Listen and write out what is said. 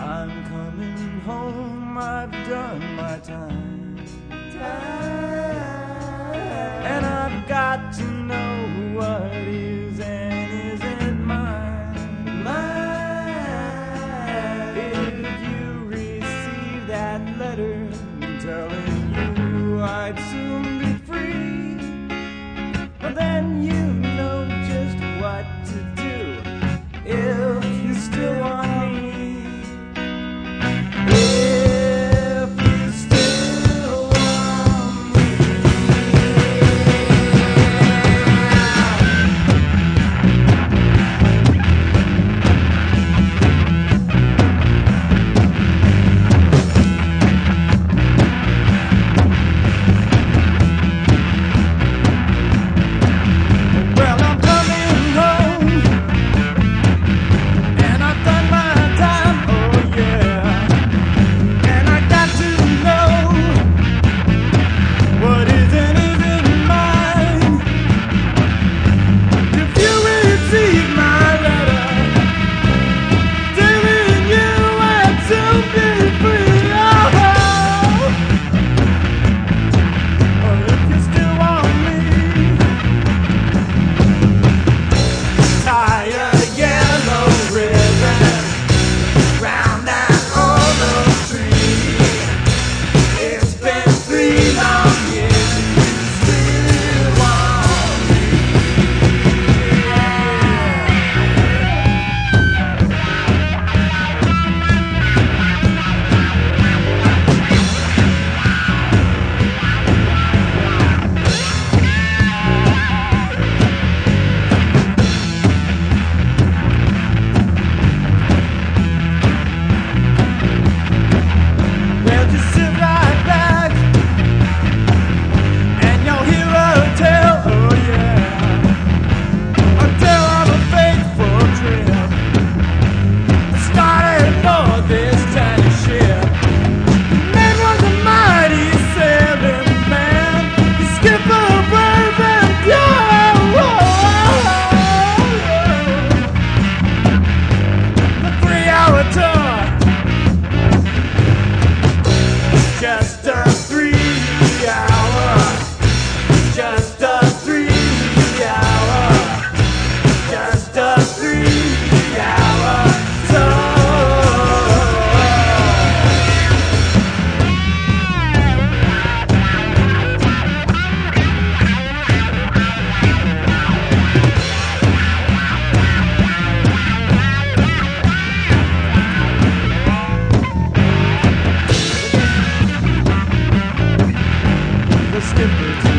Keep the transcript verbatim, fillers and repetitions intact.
I'm coming home, I've done my time, and I've got to know what is and isn't mine. Mine. If you receive that letter telling you I'd soon be free, well, then you know just what to do if you still want me. If you still want me. Well, I'm coming home, and I've done my time, oh yeah. And I got to know what is and isn't mine. If you receive my letter telling you I'd soon be free, oh, or if you still want me, tie a yellow ribbon round that old oak tree. It's been three long years and you still want me. Well, just sit right back and you'll hear a tale, oh yeah, a tale of a faithful trip started for this tiny ship. Man was a mighty sailing man, the skipper brave and pure. The three-hour tour, just a three-hour, just a three-hour, just a three-hour tour. The skipper